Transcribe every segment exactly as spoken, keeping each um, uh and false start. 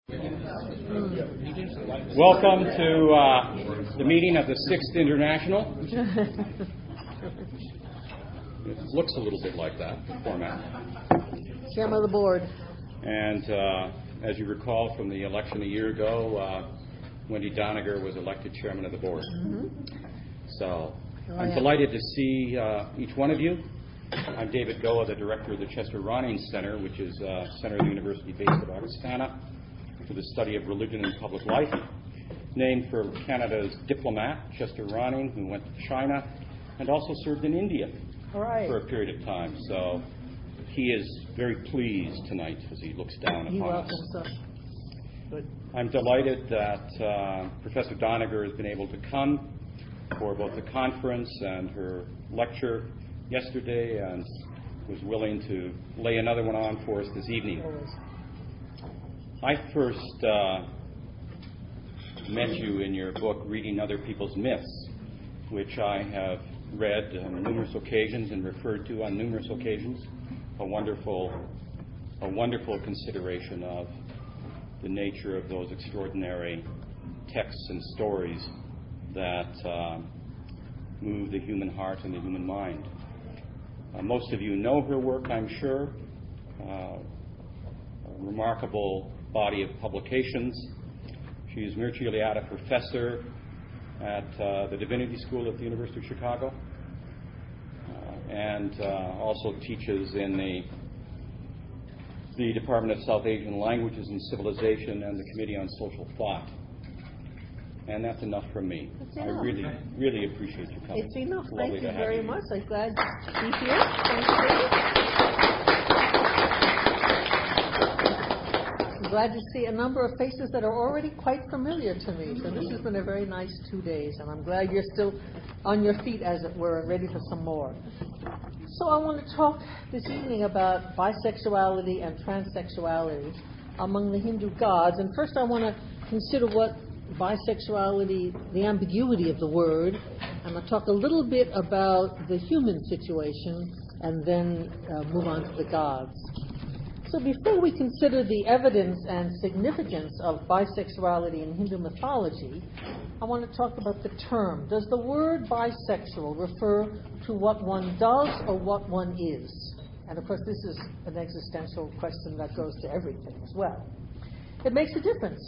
Welcome to uh, the meeting of the Sixth International. It looks a little bit like that, the format. Chairman of the board. And uh, as you recall from the election a year ago, uh, Wendy Doniger was elected chairman of the board. Mm-hmm. So oh, I'm yeah. delighted to see uh, each one of you. I'm David Goa, the director of the Chester Ronning Center, which is a center of the university based at Augustana for the study of religion and public life, named for Canada's diplomat, Chester Ronning, who went to China and also served in India All right. for a period of time. So he is very pleased tonight as he looks down You're upon welcome, us. sir. Good. I'm delighted that uh, Professor Doniger has been able to come for both the conference and her lecture yesterday and was willing to lay another one on for us this evening. Always. I first uh, met you in your book, Reading Other People's Myths, which I have read on numerous occasions and referred to on numerous occasions. A wonderful, a wonderful consideration of the nature of those extraordinary texts and stories that uh, move the human heart and the human mind. Uh, most of you know her work, I'm sure. Uh, a remarkable body of publications. She is Mircea Professor at uh, the Divinity School at the University of Chicago, uh, and uh, also teaches in the the Department of South Asian Languages and Civilization and the Committee on Social Thought. And that's enough from me. That's I enough. really, really appreciate you coming. It's enough. It's Thank lovely you to have very you. much. I'm glad to be here. Thank you. I'm glad to see a number of faces that are already quite familiar to me. So this has been a very nice two days, and I'm glad you're still on your feet, as it were, and ready for some more. So I want to talk this evening about bisexuality and transsexuality among the Hindu gods. And first I want to consider what bisexuality, the ambiguity of the word, and I'll talk a little bit about the human situation and then uh, move on to the gods. So before we consider the evidence and significance of bisexuality in Hindu mythology, I want to talk about the term. Does the word bisexual refer to what one does or what one is? And of course, this is an existential question that goes to everything as well. It makes a difference.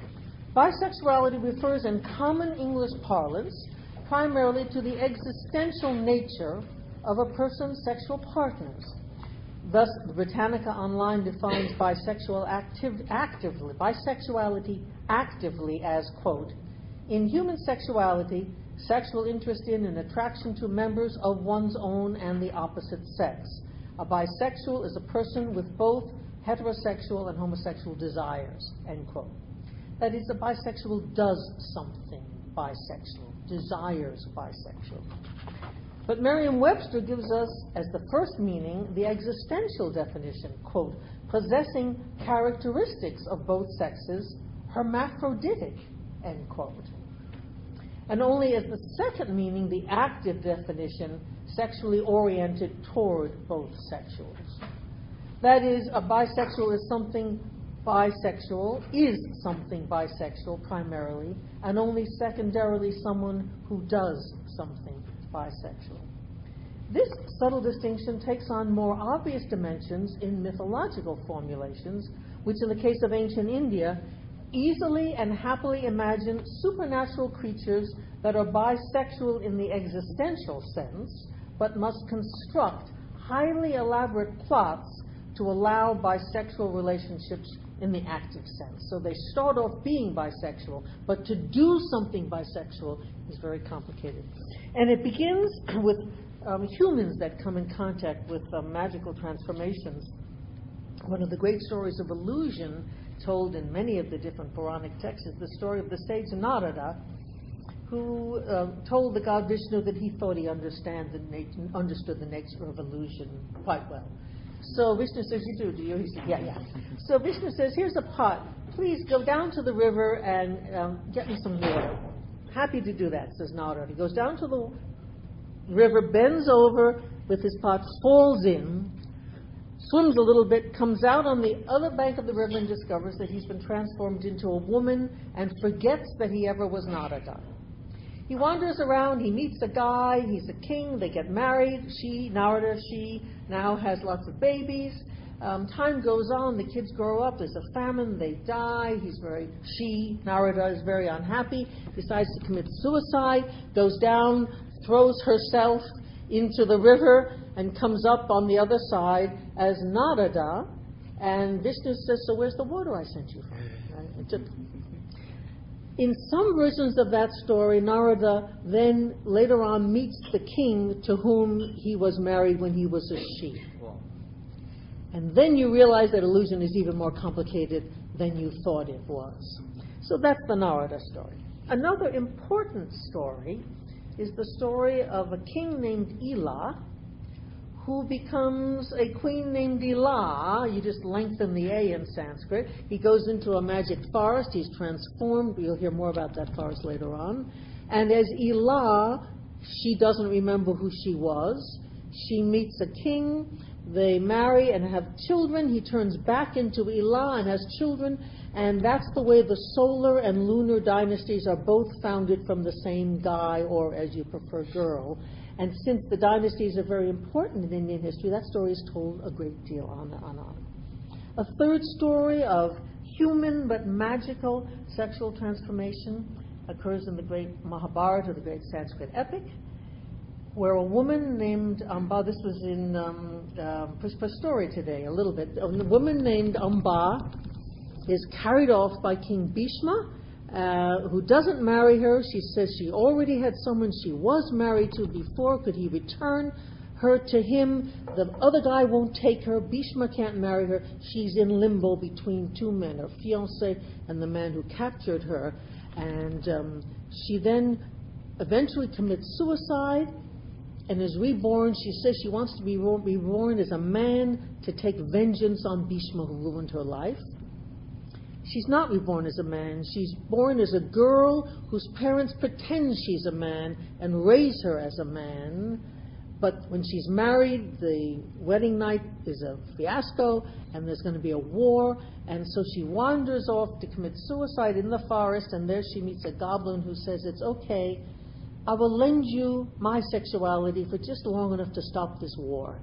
Bisexuality refers in common English parlance primarily to the existential nature of a person's sexual partners. Thus, Britannica Online defines bisexual active, actively, bisexuality actively as, quote, in human sexuality, sexual interest in and attraction to members of one's own and the opposite sex. A bisexual is a person with both heterosexual and homosexual desires, end quote. That is, a bisexual does something bisexual, desires bisexual. But Merriam-Webster gives us, as the first meaning, the existential definition, quote, possessing characteristics of both sexes, hermaphroditic, end quote. And only as the second meaning, the active definition, sexually oriented toward both sexuals. That is, a bisexual is something bisexual, is something bisexual primarily, and only secondarily someone who does something bisexual. This subtle distinction takes on more obvious dimensions in mythological formulations, which in the case of ancient India, easily and happily imagine supernatural creatures that are bisexual in the existential sense, but must construct highly elaborate plots to allow bisexual relationships in the active sense. So they start off being bisexual, but to do something bisexual is very complicated. And it begins with um, humans that come in contact with uh, magical transformations. One of the great stories of illusion told in many of the different Puranic texts is the story of the sage Narada, who uh, told the god Vishnu that he thought he understand the nat- understood the nature of illusion quite well. So Vishnu says, you do, do you? He said, yeah, yeah. So Vishnu says, here's a pot. Please go down to the river and um, get me some water. Happy to do that, says Narada. He goes down to the river, bends over with his pot, falls in, swims a little bit, comes out on the other bank of the river and discovers that he's been transformed into a woman and forgets that he ever was Narada. He wanders around, he meets a guy, he's a king, they get married. She, Narada, she now has lots of babies. Um, time goes on, the kids grow up, there's a famine, they die. He's very, she, Narada, is very unhappy, decides to commit suicide, goes down, throws herself into the river, and comes up on the other side as Narada. And Vishnu says, so where's the water I sent you from? Right? Just, in some versions of that story, Narada then later on meets the king to whom he was married when he was a she. And then you realize that illusion is even more complicated than you thought it was. So that's the Narada story. Another important story is the story of a king named Ila who becomes a queen named Ila. You just lengthen the A in Sanskrit. He goes into a magic forest. He's transformed. You'll hear more about that forest later on. And as Ila, she doesn't remember who she was. She meets a king. They marry and have children. He turns back into Ila and has children. And that's the way the solar and lunar dynasties are both founded from the same guy, or as you prefer, girl. And since the dynasties are very important in Indian history, that story is told a great deal on and on. A third story of human but magical sexual transformation occurs in the great Mahabharata, the great Sanskrit epic, where a woman named Amba, this was in um, uh, Pushpa's story today a little bit, a woman named Amba is carried off by King Bhishma, uh, who doesn't marry her. She says she already had someone she was married to before. Could he return her to him? The other guy won't take her. Bhishma can't marry her. She's in limbo between two men, her fiancé and the man who captured her. And um, she then eventually commits suicide and is reborn. She says she wants to be reborn as a man to take vengeance on Bhishma, who ruined her life. She's not reborn as a man. She's born as a girl whose parents pretend she's a man and raise her as a man. But when she's married, the wedding night is a fiasco, and there's going to be a war. And so she wanders off to commit suicide in the forest, and there she meets a goblin who says, it's okay, I will lend you my sexuality for just long enough to stop this war.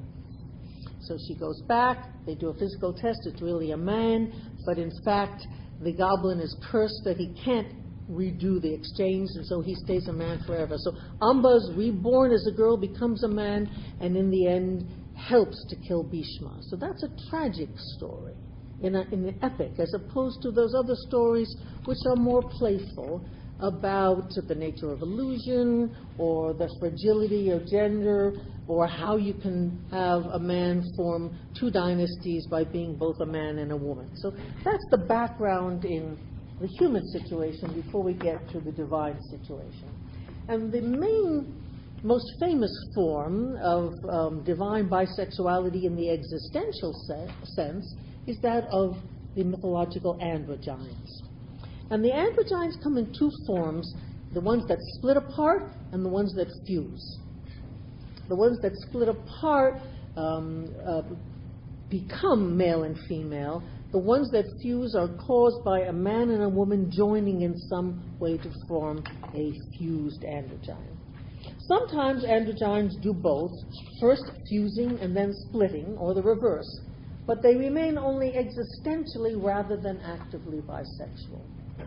So she goes back, they do a physical test, it's really a man, but in fact, the goblin is cursed that he can't redo the exchange, and so he stays a man forever. So Amba's reborn as a girl, becomes a man, and in the end helps to kill Bhishma. So that's a tragic story in, a, in an epic, as opposed to those other stories which are more playful, about the nature of illusion, or the fragility of gender, or how you can have a man form two dynasties by being both a man and a woman. So that's the background in the human situation before we get to the divine situation. And the main, most famous form of um, divine bisexuality in the existential se- sense is that of the mythological androgynes. And the androgynes come in two forms, the ones that split apart and the ones that fuse. The ones that split apart um, uh, become male and female. The ones that fuse are caused by a man and a woman joining in some way to form a fused androgyne. Sometimes androgynes do both, first fusing and then splitting, or the reverse, but they remain only existentially rather than actively bisexual.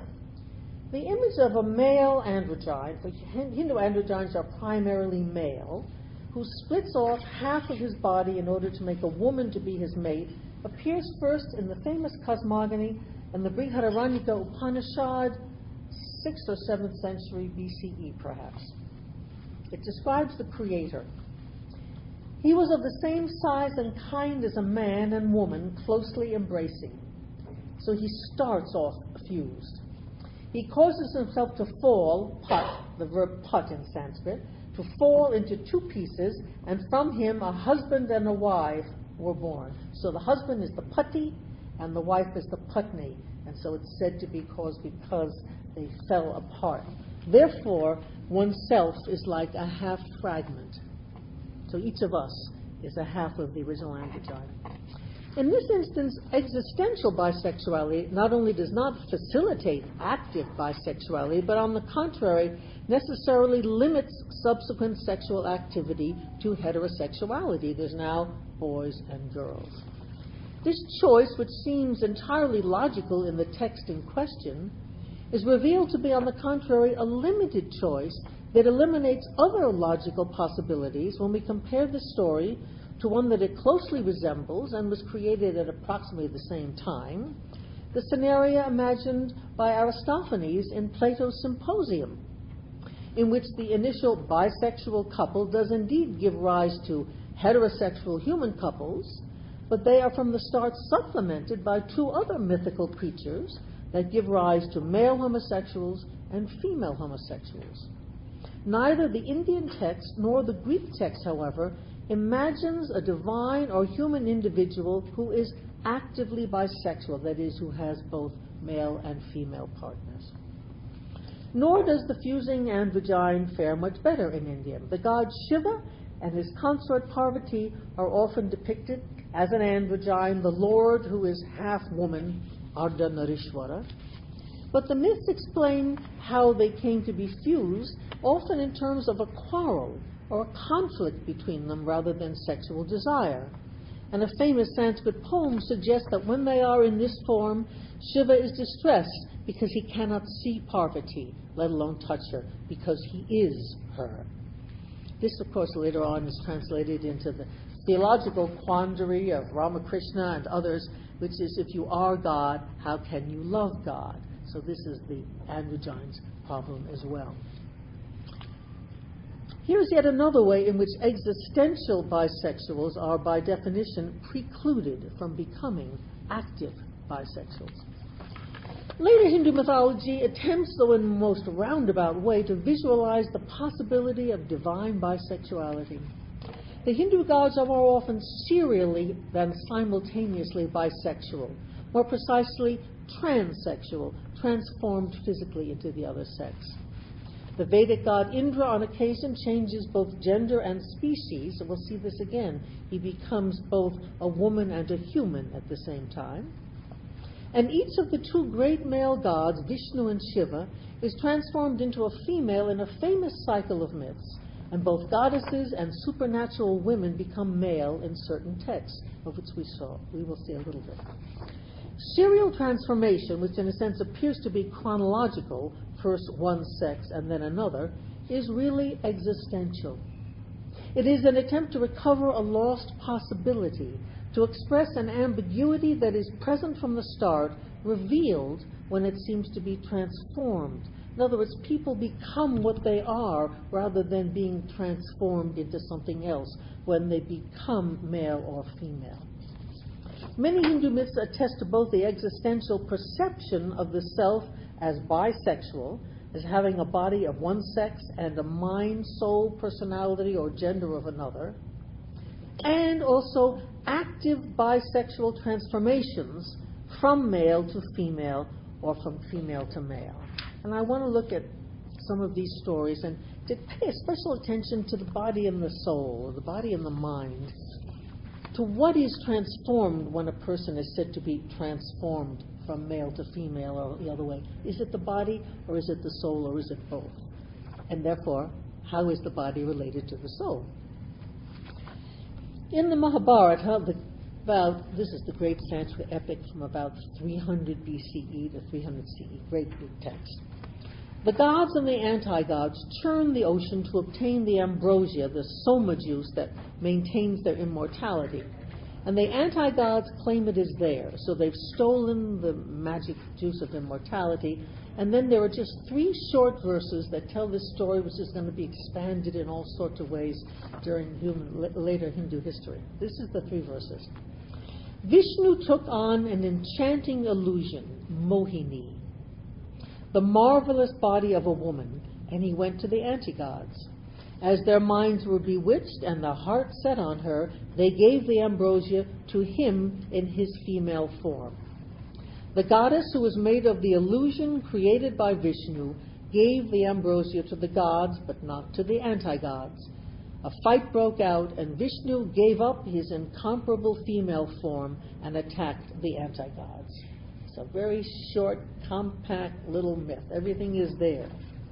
The image of a male androgyne, for Hindu androgynes are primarily male, who splits off half of his body in order to make a woman to be his mate, appears first in the famous cosmogony in the Brihadaranyaka Upanishad, sixth or seventh century B C E perhaps. It describes the creator. He was of the same size and kind as a man and woman, closely embracing. So he starts off fused. He causes himself to fall, put, the verb put in Sanskrit, to fall into two pieces, and from him a husband and a wife were born. So the husband is the pati, and the wife is the patni, and so it's said to be caused because they fell apart. Therefore, oneself is like a half fragment. So each of us is a half of the original androgyne. In this instance, existential bisexuality not only does not facilitate active bisexuality, but on the contrary, necessarily limits subsequent sexual activity to heterosexuality. There's now boys and girls. This choice, which seems entirely logical in the text in question, is revealed to be, on the contrary, a limited choice that eliminates other logical possibilities when we compare the story to one that it closely resembles and was created at approximately the same time, the scenario imagined by Aristophanes in Plato's Symposium, in which the initial bisexual couple does indeed give rise to heterosexual human couples, but they are from the start supplemented by two other mythical creatures that give rise to male homosexuals and female homosexuals. Neither the Indian text nor the Greek text, however, imagines a divine or human individual who is actively bisexual, that is, who has both male and female partners. Nor does the fusing androgyne fare much better in India. The god Shiva and his consort Parvati are often depicted as an androgyne, the Lord who is half woman, Ardhanarishwara. But the myths explain how they came to be fused, often in terms of a quarrel or a conflict between them rather than sexual desire. And a famous Sanskrit poem suggests that when they are in this form, Shiva is distressed because he cannot see Parvati, let alone touch her, because he is her. This, of course, later on is translated into the theological quandary of Ramakrishna and others, which is, if you are God, how can you love God? So this is the androgyne's problem as well. Here's yet another way in which existential bisexuals are, by definition, precluded from becoming active bisexuals. Later Hindu mythology attempts, though in the most roundabout way, to visualize the possibility of divine bisexuality. The Hindu gods are more often serially than simultaneously bisexual, more precisely transsexual, transformed physically into the other sex. The Vedic god Indra on occasion changes both gender and species, and we'll see this again. He becomes both a woman and a human at the same time. And each of the two great male gods, Vishnu and Shiva, is transformed into a female in a famous cycle of myths, and both goddesses and supernatural women become male in certain texts, of which we saw. We will see a little bit. Serial transformation, which in a sense appears to be chronological, first one sex and then another, is really existential. It is an attempt to recover a lost possibility, to express an ambiguity that is present from the start, revealed when it seems to be transformed. In other words, people become what they are rather than being transformed into something else when they become male or female. Many Hindu myths attest to both the existential perception of the self as bisexual, as having a body of one sex and a mind, soul, personality, or gender of another, and also active bisexual transformations from male to female or from female to male. And I want to look at some of these stories and to pay special attention to the body and the soul, or the body and the mind, to what is transformed when a person is said to be transformed from male to female or the other way. Is it the body, or is it the soul, or is it both? And therefore, how is the body related to the soul? In the Mahabharata, the, about, this is the great Sanskrit epic from about three hundred B C E to three hundred C E, great big text. The gods and the anti-gods churn the ocean to obtain the ambrosia, the soma juice that maintains their immortality. And the anti-gods claim it is theirs, so they've stolen the magic juice of immortality. And then there are just three short verses that tell this story, which is going to be expanded in all sorts of ways during human, later Hindu history. This is the three verses. Vishnu took on an enchanting illusion, Mohini, the marvelous body of a woman, and he went to the anti-gods. As their minds were bewitched and their heart set on her, they gave the ambrosia to him in his female form. The goddess, who was made of the illusion created by Vishnu, gave the ambrosia to the gods, but not to the anti-gods. A fight broke out, and Vishnu gave up his incomparable female form and attacked the anti-gods. It's a very short, compact little myth. Everything is there.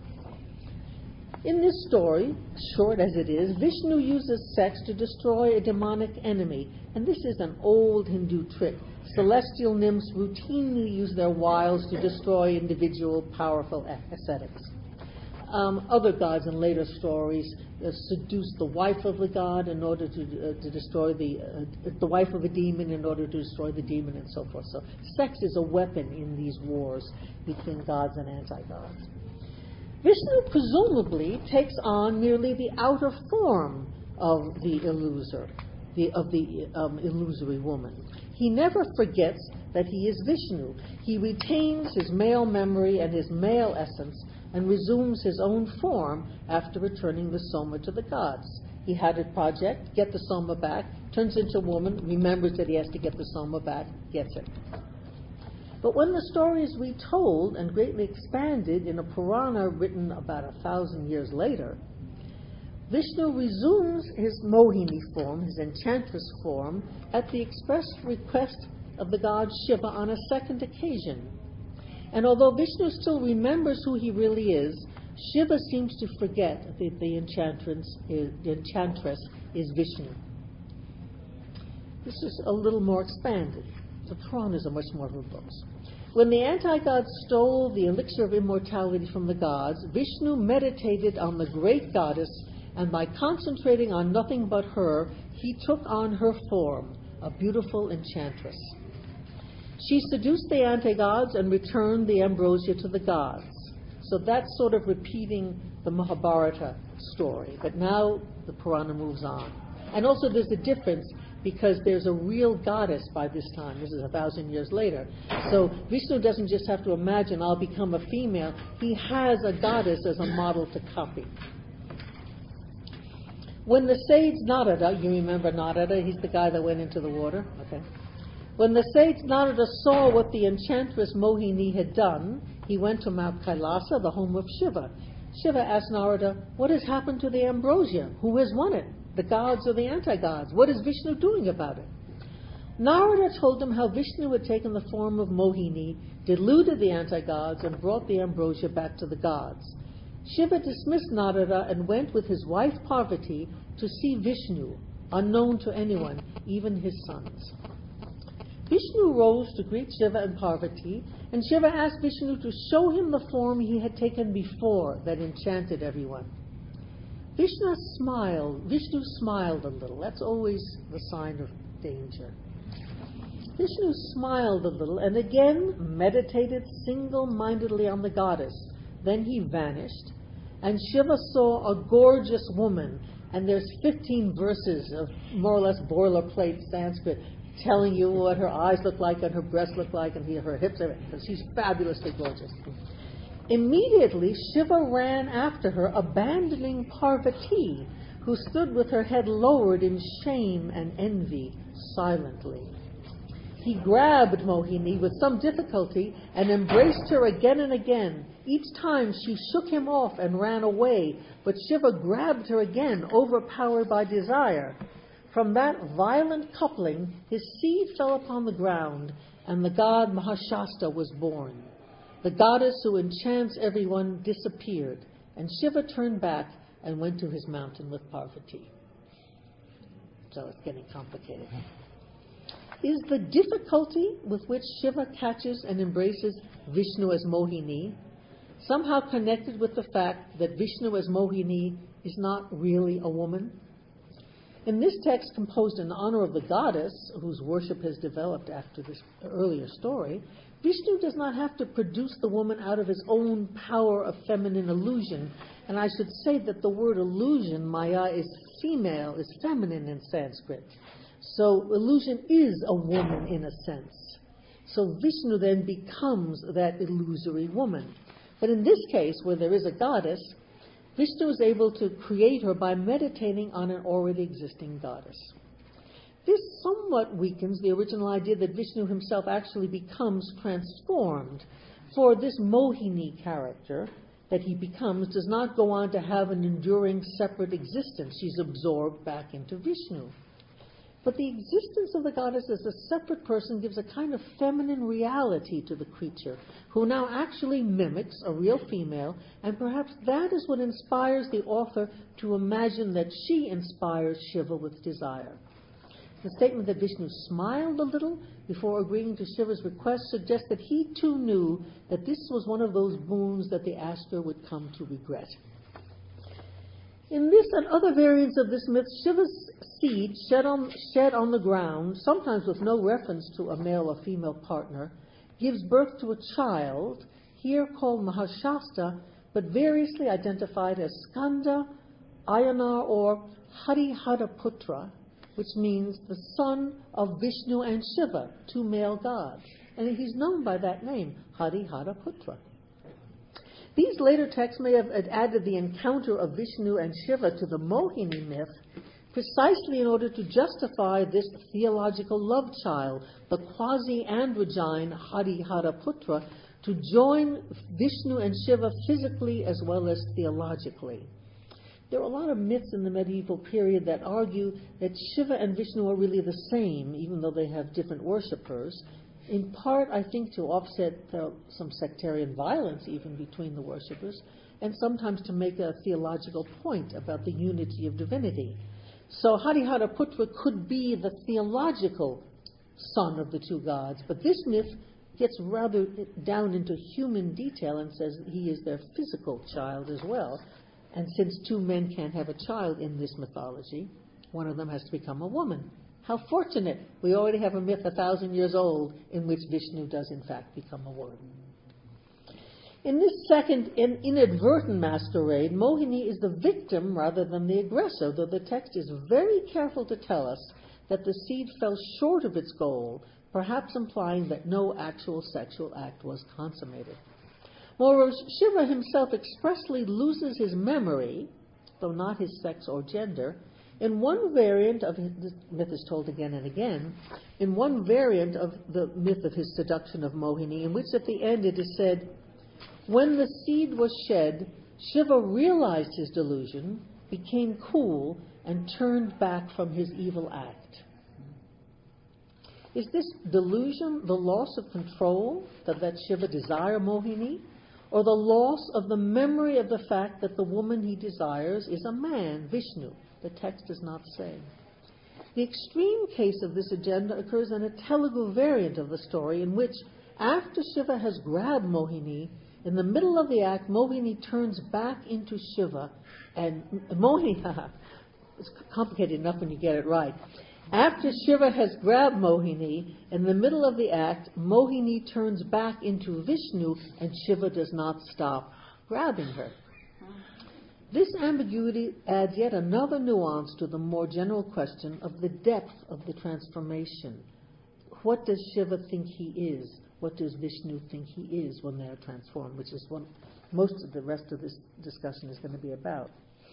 In this story, short as it is, Vishnu uses sex to destroy a demonic enemy, and this is an old Hindu trick. Celestial nymphs routinely use their wiles to destroy individual powerful ascetics. Um, other gods in later stories uh, seduce the wife of the god in order to, uh, to destroy the uh, the wife of a demon in order to destroy the demon, and so forth. So sex is a weapon in these wars between gods and anti-gods. Vishnu presumably takes on merely the outer form of the illuser, the, of the um, illusory woman. He never forgets that he is Vishnu. He retains his male memory and his male essence and resumes his own form after returning the soma to the gods. He had a project, get the soma back, turns into a woman, remembers that he has to get the soma back, gets it. But when the story is retold and greatly expanded in a Purana written about a thousand years later, Vishnu resumes his Mohini form, his enchantress form, at the express request of the god Shiva on a second occasion. And although Vishnu still remembers who he really is, Shiva seems to forget that the enchantress is, the enchantress is Vishnu. This is a little more expanded. The Puranas are much more verbose. When the anti-gods stole the elixir of immortality from the gods, Vishnu meditated on the great goddess, and by concentrating on nothing but her, he took on her form, a beautiful enchantress. She seduced the anti-gods and returned the ambrosia to the gods. So that's sort of repeating the Mahabharata story, but now the Purana moves on. And also there's a difference because there's a real goddess by this time. This is a thousand years later. So Vishnu doesn't just have to imagine, I'll become a female. He has a goddess as a model to copy. When the sage Narada, you remember Narada, he's the guy that went into the water, okay? When the sage Narada saw what the enchantress Mohini had done, he went to Mount Kailasa, the home of Shiva. Shiva asked Narada, what has happened to the ambrosia? Who has won it? The gods or the anti-gods? What is Vishnu doing about it? Narada told him how Vishnu had taken the form of Mohini, deluded the anti-gods, and brought the ambrosia back to the gods. Shiva dismissed Narada and went with his wife Parvati to see Vishnu, unknown to anyone, even his sons. Vishnu rose to greet Shiva and Parvati, and Shiva asked Vishnu to show him the form he had taken before that enchanted everyone. Vishnu smiled. Vishnu smiled a little. That's always the sign of danger. Vishnu smiled a little and again meditated single-mindedly on the goddess. Then he vanished, and Shiva saw a gorgeous woman, and there's fifteen verses of more or less boilerplate Sanskrit telling you what her eyes look like and her breasts look like and her hips, because she's fabulously gorgeous. Immediately, Shiva ran after her, abandoning Parvati, who stood with her head lowered in shame and envy, silently. He grabbed Mohini with some difficulty and embraced her again and again. Each time she shook him off and ran away, but Shiva grabbed her again, overpowered by desire. From that violent coupling, his seed fell upon the ground, and the god Mahashasta was born. The goddess who enchants everyone disappeared, and Shiva turned back and went to his mountain with Parvati. So it's getting complicated. Is the difficulty with which Shiva catches and embraces Vishnu as Mohini somehow connected with the fact that Vishnu as Mohini is not really a woman? In this text composed in honor of the goddess, whose worship has developed after this earlier story, Vishnu does not have to produce the woman out of his own power of feminine illusion. And I should say that the word illusion, Maya, is female, is feminine in Sanskrit. So illusion is a woman in a sense. So Vishnu then becomes that illusory woman. But in this case, where there is a goddess, Vishnu is able to create her by meditating on an already existing goddess. This somewhat weakens the original idea that Vishnu himself actually becomes transformed. For this Mohini character that he becomes does not go on to have an enduring separate existence. She's absorbed back into Vishnu. But the existence of the goddess as a separate person gives a kind of feminine reality to the creature, who now actually mimics a real female, and perhaps that is what inspires the author to imagine that she inspires Shiva with desire. The statement that Vishnu smiled a little before agreeing to Shiva's request suggests that he too knew that this was one of those boons that the asker would come to regret. In this and other variants of this myth, Shiva's seed shed on, shed on the ground, sometimes with no reference to a male or female partner, gives birth to a child, here called Mahashasta, but variously identified as Skanda, Ayanar, or Hariharaputra, which means the son of Vishnu and Shiva, two male gods. And he's known by that name, Hariharaputra. These later texts may have added the encounter of Vishnu and Shiva to the Mohini myth precisely in order to justify this theological love child, the quasi-androgyne Hariharaputra, to join Vishnu and Shiva physically as well as theologically. There are a lot of myths in the medieval period that argue that Shiva and Vishnu are really the same, even though they have different worshippers, in part, I think, to offset uh, some sectarian violence even between the worshippers, and sometimes to make a theological point about the unity of divinity. So Hariharaputra could be the theological son of the two gods, but this myth gets rather down into human detail and says he is their physical child as well. And since two men can't have a child in this mythology, one of them has to become a woman. How fortunate. We already have a myth a thousand years old in which Vishnu does in fact become a woman. In this second in inadvertent masquerade, Mohini is the victim rather than the aggressor, though the text is very careful to tell us that the seed fell short of its goal, perhaps implying that no actual sexual act was consummated. Moreover, Shiva himself expressly loses his memory, though not his sex or gender. In one variant of his, this myth is told again and again, in one variant of the myth of his seduction of Mohini, in which at the end it is said, when the seed was shed, Shiva realized his delusion, became cool, and turned back from his evil act. Is this delusion the loss of control that let Shiva desire Mohini, or the loss of the memory of the fact that the woman he desires is a man, Vishnu? The text does not say. The extreme case of this agenda occurs in a Telugu variant of the story, in which, after Shiva has grabbed Mohini, in the middle of the act, Mohini turns back into Shiva, and Mohini, it's complicated enough when you get it right. After Shiva has grabbed Mohini, in the middle of the act, Mohini turns back into Vishnu, and Shiva does not stop grabbing her. This ambiguity adds yet another nuance to the more general question of the depth of the transformation. What does Shiva think he is? What does Vishnu think he is when they are transformed? Which is what most of the rest of this discussion is going to be about.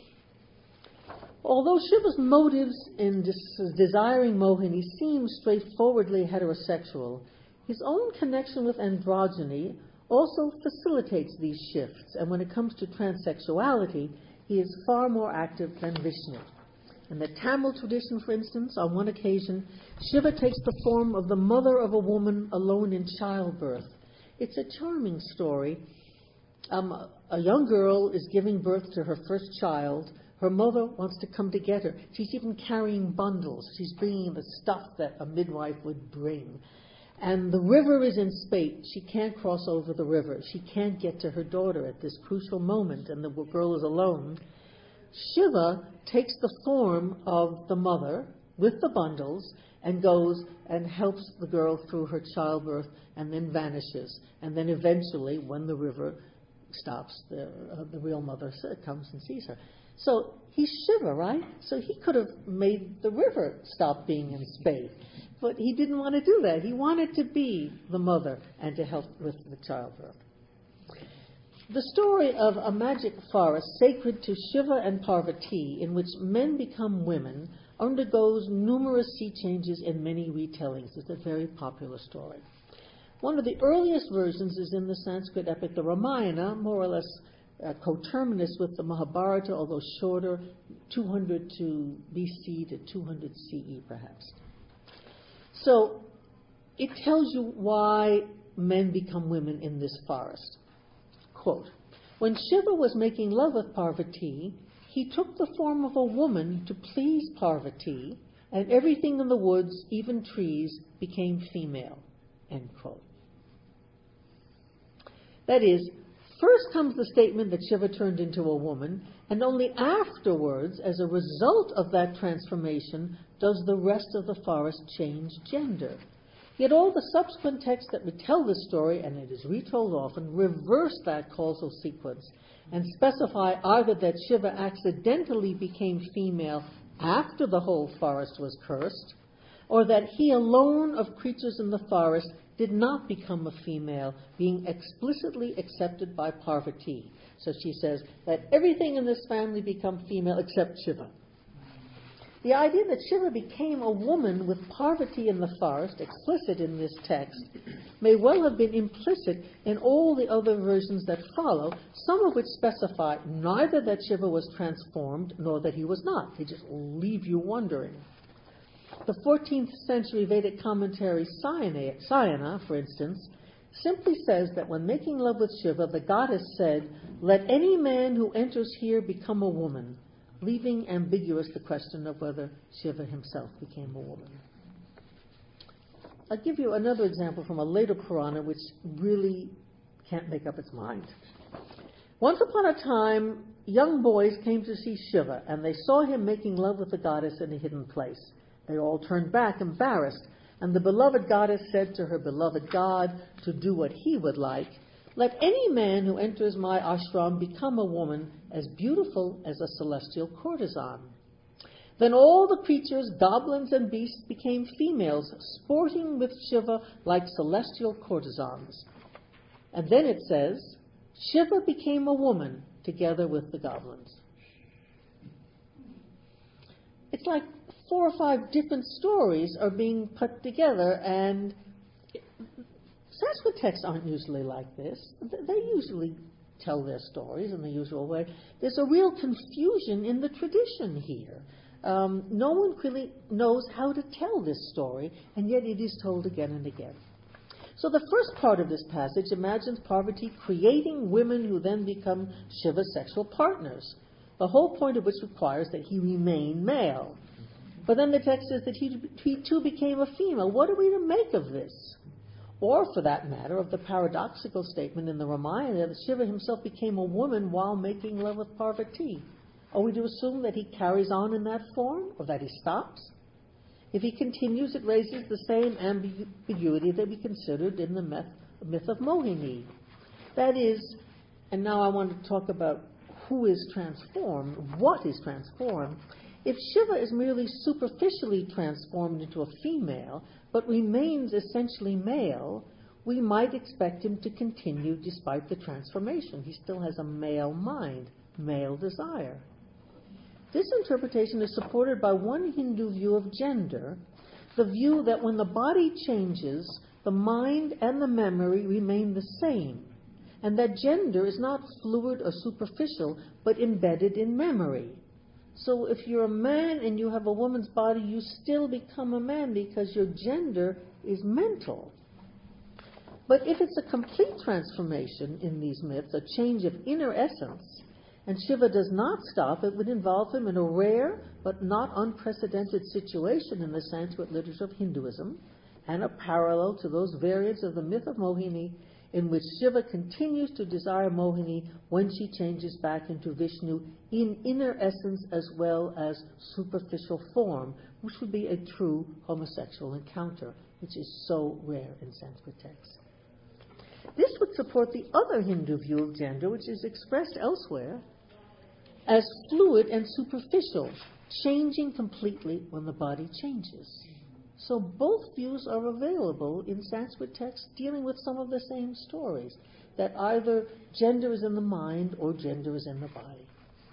Although Shiva's motives in des- desiring Mohini seem straightforwardly heterosexual, his own connection with androgyny also facilitates these shifts, and when it comes to transsexuality, he is far more active than Vishnu. In the Tamil tradition, for instance, on one occasion, Shiva takes the form of the mother of a woman alone in childbirth. It's a charming story. Um, a young girl is giving birth to her first child. Her mother wants to come to get her. She's even carrying bundles. She's bringing the stuff that a midwife would bring. And the river is in spate. She can't cross over the river. She can't get to her daughter at this crucial moment, and the girl is alone. Shiva takes the form of the mother with the bundles and goes and helps the girl through her childbirth, and then vanishes. And then eventually, when the river stops, the, uh, the real mother comes and sees her. So he's Shiva, right? So he could have made the river stop being in spate. But he didn't want to do that. He wanted to be the mother and to help with the childbirth. The story of a magic forest sacred to Shiva and Parvati, in which men become women, undergoes numerous sea changes in many retellings. It's a very popular story. One of the earliest versions is in the Sanskrit epic, the Ramayana, more or less uh, coterminous with the Mahabharata, although shorter, two hundred to B C to two hundred C E perhaps. So it tells you why men become women in this forest. Quote, when Shiva was making love with Parvati, he took the form of a woman to please Parvati, and everything in the woods, even trees, became female. End quote. That is, first comes the statement that Shiva turned into a woman, and only afterwards, as a result of that transformation, does the rest of the forest change gender. Yet all the subsequent texts that retell this story, and it is retold often, reverse that causal sequence and specify either that Shiva accidentally became female after the whole forest was cursed, or that he alone of creatures in the forest did not become a female, being explicitly accepted by Parvati. So she says that everything in this family become female except Shiva. The idea that Shiva became a woman with Parvati in the forest, explicit in this text, may well have been implicit in all the other versions that follow, some of which specify neither that Shiva was transformed nor that he was not. They just leave you wondering. The fourteenth century Vedic commentary Sayana, for instance, simply says that when making love with Shiva, the goddess said, "Let any man who enters here become a woman," leaving ambiguous the question of whether Shiva himself became a woman. I'll give you another example from a later Purana which really can't make up its mind. Once upon a time, young boys came to see Shiva, and they saw him making love with the goddess in a hidden place. They all turned back, embarrassed, and the beloved goddess said to her beloved god to do what he would like, "Let any man who enters my ashram become a woman as beautiful as a celestial courtesan." Then all the creatures, goblins and beasts, became females, sporting with Shiva like celestial courtesans. And then it says, Shiva became a woman together with the goblins. It's like four or five different stories are being put together, and Sanskrit texts aren't usually like this. They usually tell their stories in the usual way. There's a real confusion in the tradition here. Um, no one really knows how to tell this story, and yet it is told again and again. So the first part of this passage imagines Parvati creating women who then become Shiva's sexual partners, the whole point of which requires that he remain male. But then the text says that he, he too became a female. What are we to make of this? Or, for that matter, of the paradoxical statement in the Ramayana that Shiva himself became a woman while making love with Parvati? Are we to assume that he carries on in that form, or that he stops? If he continues, it raises the same ambiguity that we considered in the myth, myth of Mohini. That is, and now I want to talk about who is transformed, what is transformed. If Shiva is merely superficially transformed into a female, but remains essentially male, we might expect him to continue despite the transformation. He still has a male mind, male desire. This interpretation is supported by one Hindu view of gender, the view that when the body changes, the mind and the memory remain the same, and that gender is not fluid or superficial, but embedded in memory. So if you're a man and you have a woman's body, you still become a man because your gender is mental. But if it's a complete transformation in these myths, a change of inner essence, and Shiva does not stop, it would involve him in a rare but not unprecedented situation in the Sanskrit literature of Hinduism, and a parallel to those variants of the myth of Mohini in which Shiva continues to desire Mohini when she changes back into Vishnu in inner essence as well as superficial form, which would be a true homosexual encounter, which is so rare in Sanskrit texts. This would support the other Hindu view of gender, which is expressed elsewhere as fluid and superficial, changing completely when the body changes. So both views are available in Sanskrit texts dealing with some of the same stories, that either gender is in the mind or gender is in the body.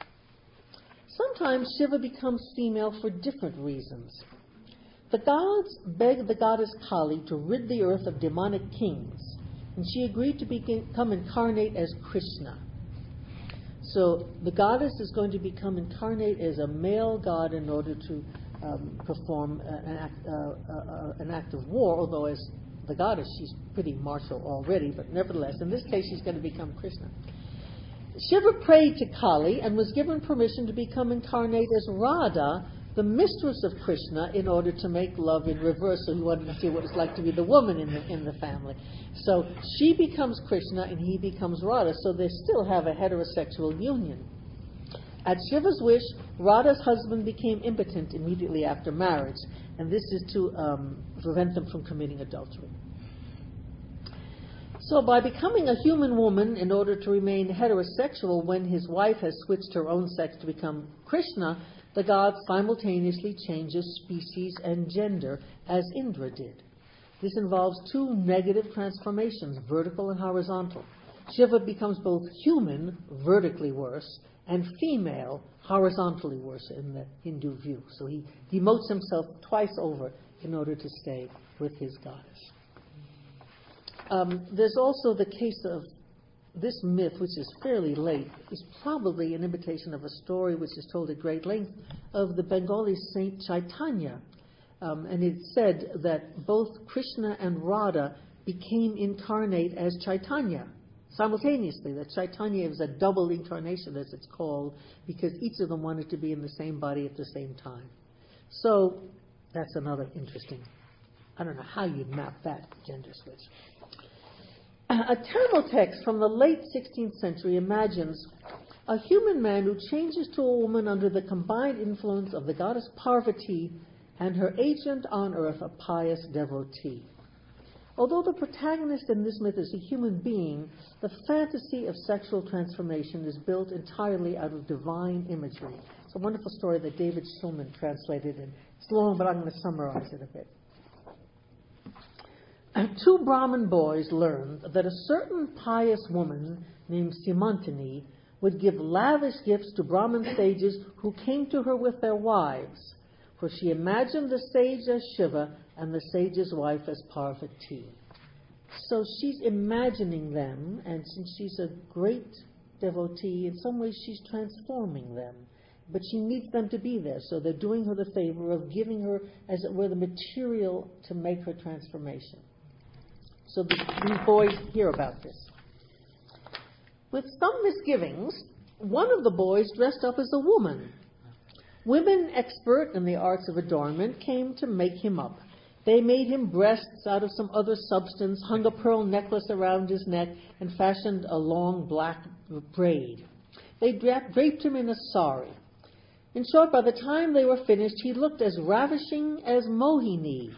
Sometimes Shiva becomes female for different reasons. The gods begged the goddess Kali to rid the earth of demonic kings, and she agreed to become incarnate as Krishna. So the goddess is going to become incarnate as a male god in order to um, perform an act, uh, uh, an act of war, although as the goddess she's pretty martial already, but nevertheless, in this case she's going to become Krishna. Shiva prayed to Kali and was given permission to become incarnate as Radha, the mistress of Krishna, in order to make love in reverse. So he wanted to see what it's like to be the woman in the in the family. So she becomes Krishna and he becomes Radha. So they still have a heterosexual union. At Shiva's wish, Radha's husband became impotent immediately after marriage, and this is to um, prevent them from committing adultery. So by becoming a human woman in order to remain heterosexual when his wife has switched her own sex to become Krishna, the god simultaneously changes species and gender, as Indra did. This involves two negative transformations, vertical and horizontal. Shiva becomes both human, vertically worse, and female, horizontally worse in the Hindu view. So he demotes himself twice over in order to stay with his goddess. Um, there's also the case of this myth, which is fairly late, is probably an imitation of a story which is told at great length of the Bengali Saint Chaitanya. Um, and it's said that both Krishna and Radha became incarnate as Chaitanya simultaneously. That Chaitanya is a double incarnation, as it's called, because each of them wanted to be in the same body at the same time. So that's another interesting, I don't know how you'd map that gender switch. A Tamil text from the late sixteenth century imagines a human man who changes to a woman under the combined influence of the goddess Parvati and her agent on earth, a pious devotee. Although the protagonist in this myth is a human being, the fantasy of sexual transformation is built entirely out of divine imagery. It's a wonderful story that David Shulman translated, and it's long, but I'm going to summarize it a bit. Two Brahmin boys learned that a certain pious woman named Simantini would give lavish gifts to Brahmin sages who came to her with their wives, for she imagined the sage as Shiva and the sage's wife as Parvati. So she's imagining them, and since she's a great devotee, in some ways she's transforming them. But she needs them to be there, so they're doing her the favor of giving her, as it were, the material to make her transformation. So the, these boys hear about this. With some misgivings, one of the boys dressed up as a woman. Women expert in the arts of adornment came to make him up. They made him breasts out of some other substance, hung a pearl necklace around his neck, and fashioned a long black braid. They dra- draped him in a sari. In short, by the time they were finished, he looked as ravishing as Mohini.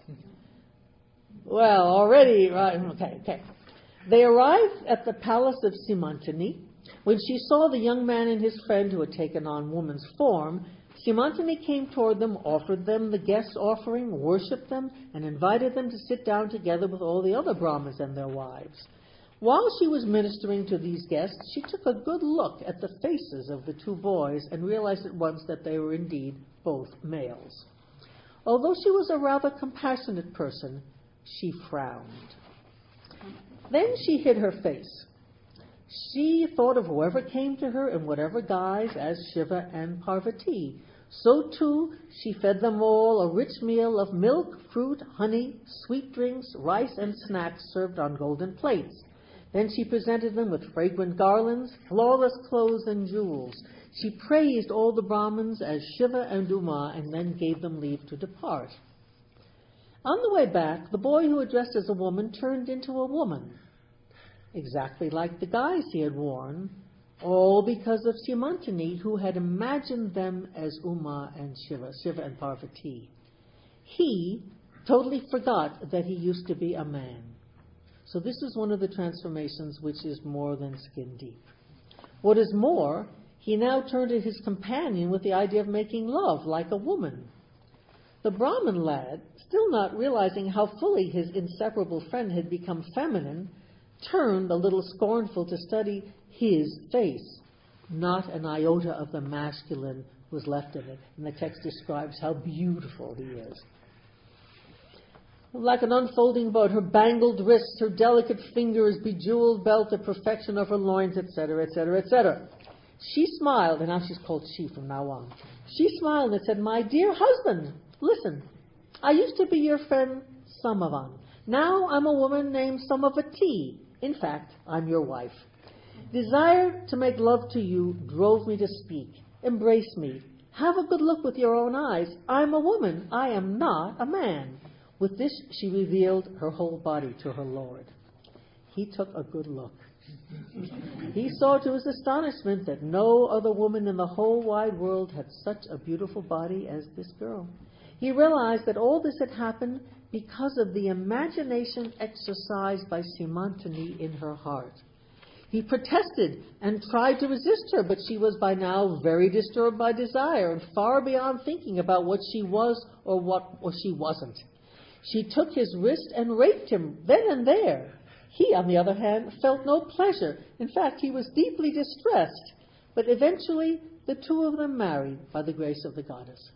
Well, already, right, okay, okay. They arrived at the palace of Simantini. When she saw the young man and his friend who had taken on woman's form, Simantini came toward them, offered them the guest offering, worshipped them, and invited them to sit down together with all the other Brahmins and their wives. While she was ministering to these guests, she took a good look at the faces of the two boys and realized at once that they were indeed both males. Although she was a rather compassionate person, she frowned. Then she hid her face. She thought of whoever came to her in whatever guise as Shiva and Parvati. So too, she fed them all a rich meal of milk, fruit, honey, sweet drinks, rice, and snacks served on golden plates. Then she presented them with fragrant garlands, flawless clothes, and jewels. She praised all the Brahmins as Shiva and Uma, and then gave them leave to depart. On the way back, the boy who had dressed as a woman turned into a woman, exactly like the guise he had worn, all because of Simantini, who had imagined them as Uma and Shiva, Shiva and Parvati. He totally forgot that he used to be a man. So this is one of the transformations which is more than skin deep. What is more, he now turned to his companion with the idea of making love like a woman. The Brahmin lad, still not realizing how fully his inseparable friend had become feminine, turned a little scornful to study his face. Not an iota of the masculine was left in it, and the text describes how beautiful he is. Like an unfolding boat, her bangled wrists, her delicate fingers, bejeweled belt, the perfection of her loins, et cetera, et cetera, et cetera. She smiled, and now she's called she from now on. She smiled and said, "My dear husband, listen, I used to be your friend Samavan. Now I'm a woman named Samavati. In fact, I'm your wife. Desire to make love to you drove me to speak. Embrace me. Have a good look with your own eyes. I'm a woman. I am not a man." With this, she revealed her whole body to her lord. He took a good look. He saw to his astonishment that no other woman in the whole wide world had such a beautiful body as this girl. He realized that all this had happened because of the imagination exercised by Simantini in her heart. He protested and tried to resist her, but she was by now very disturbed by desire and far beyond thinking about what she was or what or she wasn't. She took his wrist and raped him then and there. He, on the other hand, felt no pleasure. In fact, he was deeply distressed. But eventually, the two of them married by the grace of the goddess.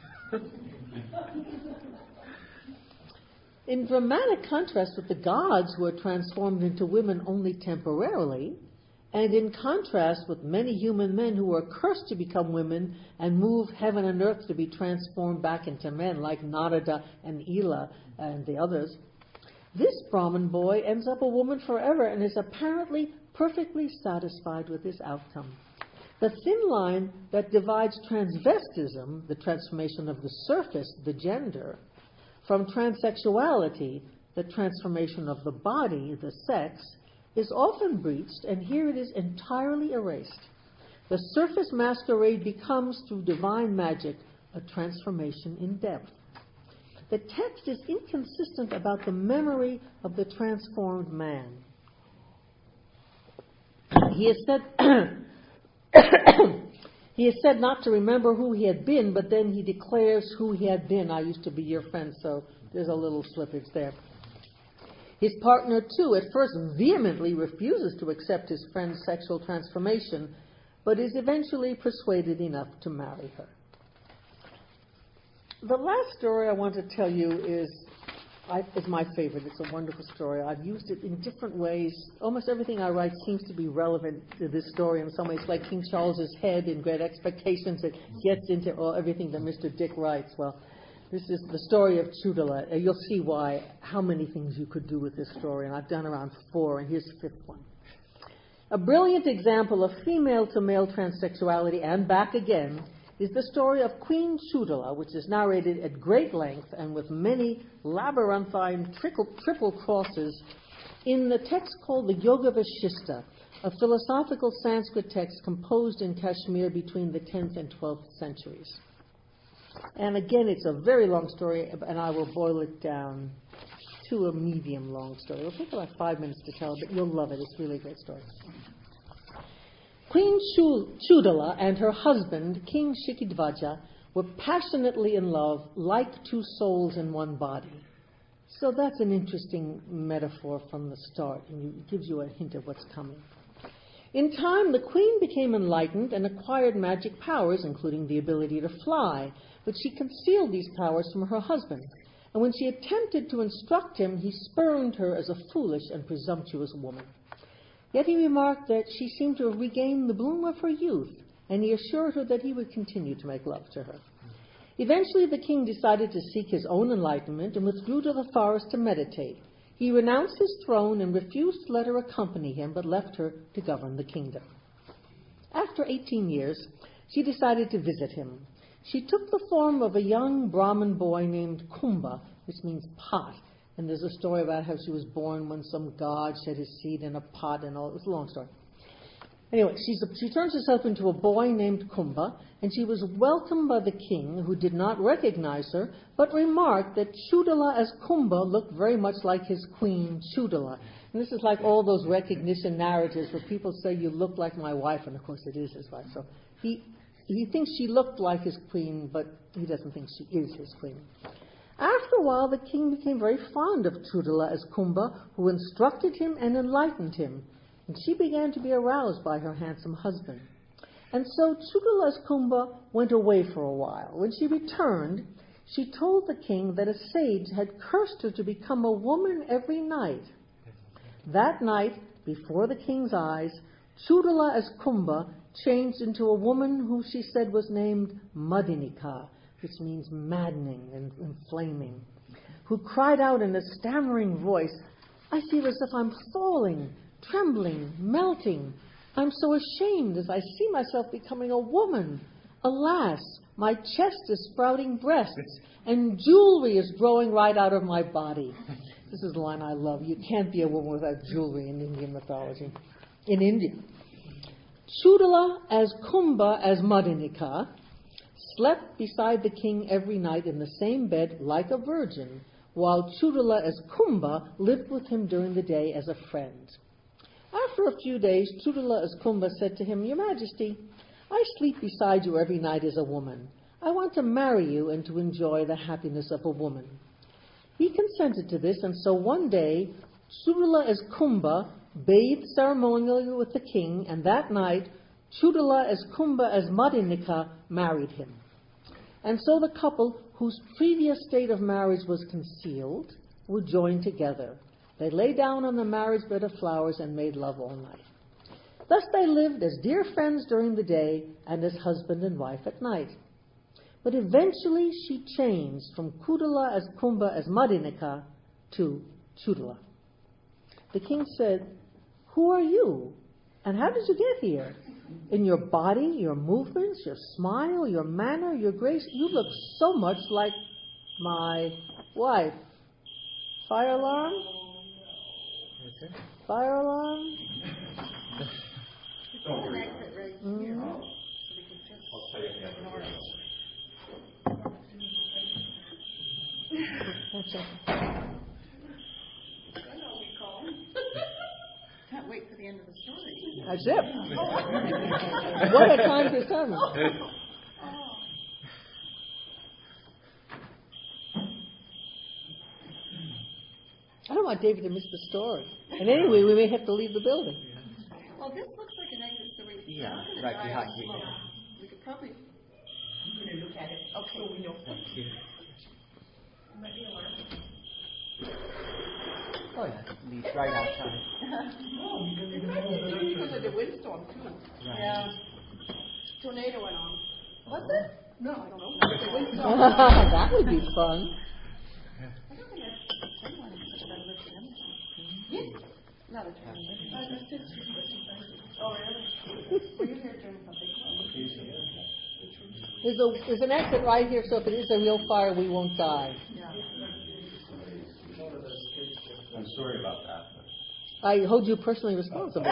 In dramatic contrast with the gods, who are transformed into women only temporarily, and in contrast with many human men who are cursed to become women and move heaven and earth to be transformed back into men, like Narada and Ela and the others, this Brahmin boy ends up a woman forever and is apparently perfectly satisfied with his outcome. The thin line that divides transvestism, the transformation of the surface, the gender, from transsexuality, the transformation of the body, the sex, is often breached, and here it is entirely erased. The surface masquerade becomes, through divine magic, a transformation in depth. The text is inconsistent about the memory of the transformed man. He has said he has said not to remember who he had been, but then he declares who he had been. I used to be your friend, so there's a little slippage there. His partner, too, at first vehemently refuses to accept his friend's sexual transformation, but is eventually persuaded enough to marry her. The last story I want to tell you is, I, is my favorite. It's a wonderful story. I've used it in different ways. Almost everything I write seems to be relevant to this story in some ways, like King Charles's head in Great Expectations. It gets into all, everything that Mister Dick writes. Well, this is the story of Chudala. Uh, you'll see why, how many things you could do with this story, and I've done around four, and here's the fifth one. A brilliant example of female-to-male transsexuality, and back again, is the story of Queen Chudala, which is narrated at great length and with many labyrinthine triple, triple crosses in the text called the Yoga Vashista, a philosophical Sanskrit text composed in Kashmir between the tenth and twelfth centuries. And again, it's a very long story, and I will boil it down to a medium long story. It'll take about five minutes to tell, but you'll love it. It's really a great story. Queen Chudala and her husband, King Shikidvaja, were passionately in love, like two souls in one body. So that's an interesting metaphor from the start, and it gives you a hint of what's coming. In time, the queen became enlightened and acquired magic powers, including the ability to fly, but she concealed these powers from her husband. And when she attempted to instruct him, he spurned her as a foolish and presumptuous woman. Yet he remarked that she seemed to have regained the bloom of her youth, and he assured her that he would continue to make love to her. Eventually, the king decided to seek his own enlightenment and withdrew to the forest to meditate. He renounced his throne and refused to let her accompany him, but left her to govern the kingdom. After eighteen years, she decided to visit him. She took the form of a young Brahmin boy named Kumbha, which means pot. And there's a story about how she was born when some god shed his seed in a pot and all. It was a long story. Anyway, she's a, she turns herself into a boy named Kumbha, and she was welcomed by the king, who did not recognize her, but remarked that Chudala as Kumbha looked very much like his queen, Chudala. And this is like all those recognition narratives where people say, you look like my wife, and of course it is his wife. So he, he thinks she looked like his queen, but he doesn't think she is his queen. After a while, the king became very fond of Chudala as Kumbha, who instructed him and enlightened him, and she began to be aroused by her handsome husband. And so Chudala as Kumbha went away for a while. When she returned, she told the king that a sage had cursed her to become a woman every night. That night, before the king's eyes, Chudala as Kumbha changed into a woman who she said was named Madinika, which means maddening and inflaming, who cried out in a stammering voice, "I feel as if I'm falling, trembling, melting. I'm so ashamed as I see myself becoming a woman. Alas, my chest is sprouting breasts, and jewelry is growing right out of my body." This is the line I love. You can't be a woman without jewelry in Indian mythology. In India. Chudala as Kumbha as Madinika slept beside the king every night in the same bed like a virgin, while Chudala as Kumbha lived with him during the day as a friend. After a few days, Chudala as Kumbha said to him, "Your Majesty, I sleep beside you every night as a woman. I want to marry you and to enjoy the happiness of a woman." He consented to this, and so one day, Chudala as Kumbha bathed ceremonially with the king, and that night, Chudala as Kumbha as Madinika married him. And so the couple, whose previous state of marriage was concealed, were joined together. They lay down on the marriage bed of flowers and made love all night. Thus they lived as dear friends during the day and as husband and wife at night. But eventually she changed from Chudala as Kumbha as Madinika to Chudala. The king said, "Who are you? And how did you get here? In your body, your movements, your smile, your manner, your grace, you look so much like my wife." Fire alarm? Fire alarm? Mm-hmm. That's it. Can't wait for the end of the story. That's it. What a time to sermon. I don't want David to miss the story. And anyway, we may have to leave the building. Well, this looks like an exit story. Yeah, right behind you. We could probably. I'm going to look at it. Okay, we know. Oh yeah, leads right outside. It's because of the windstorm too. Right. Yeah. Tornado went on. Was it? No, I don't know. The windstorm. That would be fun. I don't think I've anyone such a better lift than Yes. Not a tornado. Oh, really? Were you here during something? There's, a, there's an exit right here, so if it is a real fire, we won't die. Yeah. I'm sorry about that. I hold you personally responsible.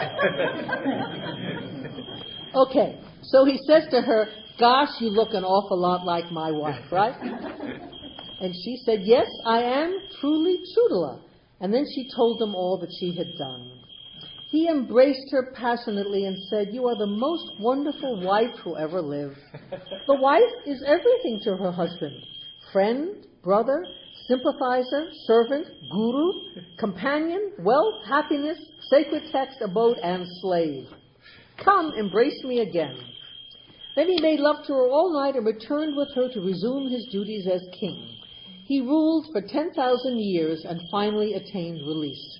Okay, so he says to her, "Gosh, you look an awful lot like my wife," right? And she said, "Yes, I am truly Chudala." And then she told him all that she had done. He embraced her passionately and said, "You are the most wonderful wife who ever lived." The wife is everything to her husband: friend, brother, sympathizer, servant, guru, companion, wealth, happiness, sacred text, abode, and slave. Come, embrace me again. Then he made love to her all night and returned with her to resume his duties as king. He ruled for ten thousand years and finally attained release.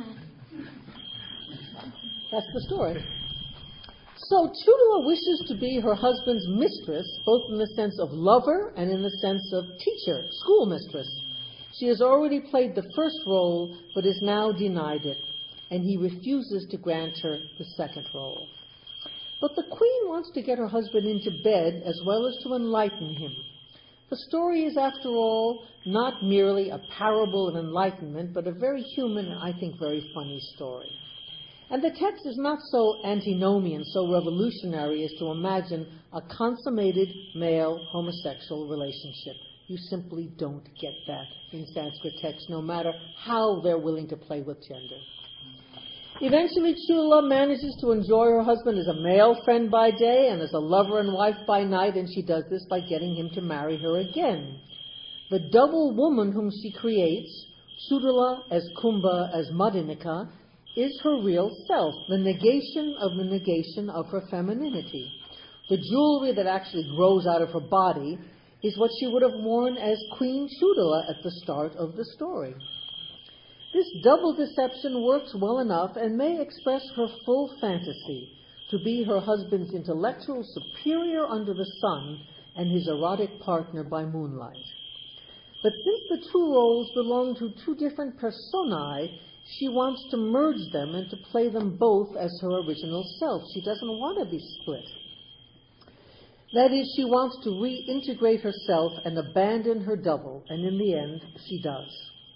That's the story. So Chudala wishes to be her husband's mistress, both in the sense of lover and in the sense of teacher, schoolmistress. She has already played the first role, but is now denied it, and he refuses to grant her the second role. But the queen wants to get her husband into bed as well as to enlighten him. The story is, after all, not merely a parable of enlightenment, but a very human and, I think, very funny story. And the text is not so antinomian, so revolutionary as to imagine a consummated male homosexual relationship. You simply don't get that in Sanskrit texts, no matter how they're willing to play with gender. Eventually, Chudala manages to enjoy her husband as a male friend by day and as a lover and wife by night, and she does this by getting him to marry her again. The double woman whom she creates, Chudala as Kumbha as Madinika, is her real self, the negation of the negation of her femininity. The jewelry that actually grows out of her body is what she would have worn as Queen Chudala at the start of the story. This double deception works well enough and may express her full fantasy, to to be her husband's intellectual superior under the sun and his erotic partner by moonlight. But since the two roles belong to two different personae, she wants to merge them and to play them both as her original self. She doesn't want to be split. That is, she wants to reintegrate herself and abandon her double, and in the end, she does.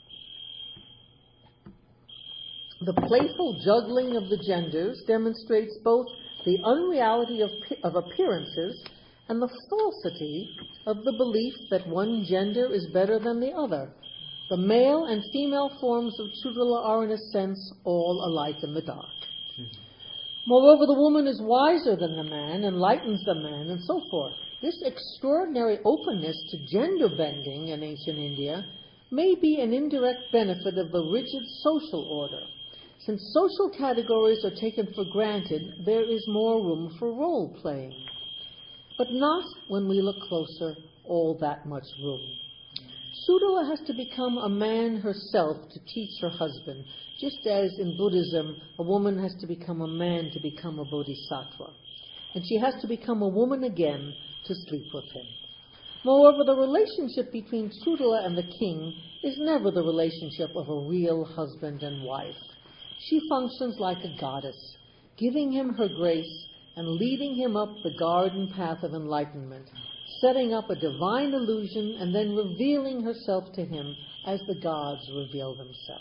The playful juggling of the genders demonstrates both the unreality of, of appearances and the falsity of the belief that one gender is better than the other. The male and female forms of Chudala are, in a sense, all alike in the dark. Mm-hmm. Moreover, the woman is wiser than the man, enlightens the man, and so forth. This extraordinary openness to gender bending in ancient India may be an indirect benefit of the rigid social order. Since social categories are taken for granted, there is more room for role-playing. But not, when we look closer, all that much room. Chudala has to become a man herself to teach her husband, just as in Buddhism, a woman has to become a man to become a bodhisattva. And she has to become a woman again to sleep with him. Moreover, the relationship between Chudala and the king is never the relationship of a real husband and wife. She functions like a goddess, giving him her grace and leading him up the garden path of enlightenment, setting up a divine illusion and then revealing herself to him as the gods reveal themselves.